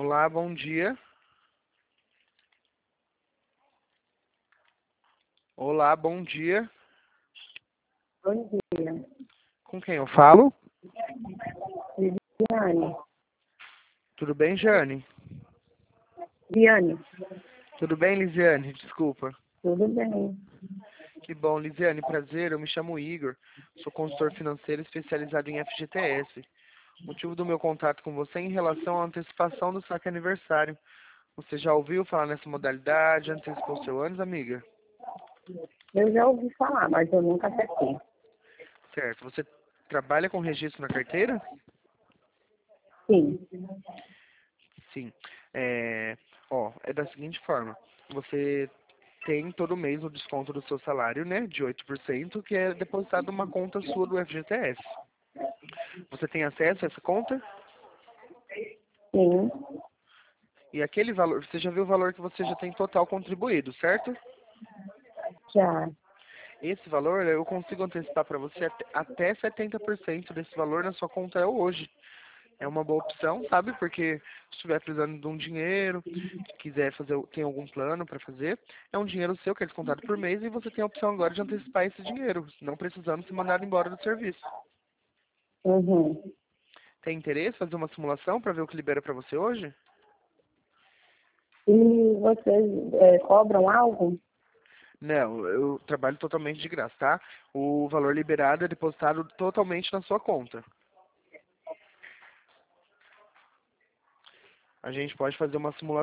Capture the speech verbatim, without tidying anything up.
Olá, bom dia. Olá, bom dia. Bom dia, Com quem eu falo? Viviane. Tudo bem, Jane? Viviane, Tudo bem, Lisiane? Desculpa. tudo bem? Que bom, Lisiane, prazer. Eu me chamo Igor. Sou consultor financeiro especializado em F G T S. O motivo do meu contato com você é em relação à antecipação do saque aniversário. Você já ouviu falar nessa modalidade? Antecipou seu anos, amiga? Eu já ouvi falar, mas eu nunca acertei. Certo. Você trabalha com registro na carteira? Sim. Sim. É, ó, é da seguinte forma. Você tem todo mês o desconto do seu salário, né, de oito por cento, que é depositado numa conta sua do F G T S. Você tem acesso a essa conta? Sim, E aquele valor, você já viu o valor que você já tem total contribuído, certo? já. Esse valor eu consigo antecipar para você até até setenta por cento desse valor na sua conta hoje. É uma boa opção, sabe? Porque se estiver precisando de um dinheiro, quiser fazer, tem algum plano para fazer, é um dinheiro seu que é descontado por mês e você tem a opção agora de antecipar esse dinheiro, não precisando ser mandado embora do serviço. Uhum. Tem interesse em fazer uma simulação para ver o que libera para você hoje? E vocês é, cobram algo? Não, eu trabalho totalmente de graça, tá? O valor liberado é depositado totalmente na sua conta. A gente pode fazer uma simulação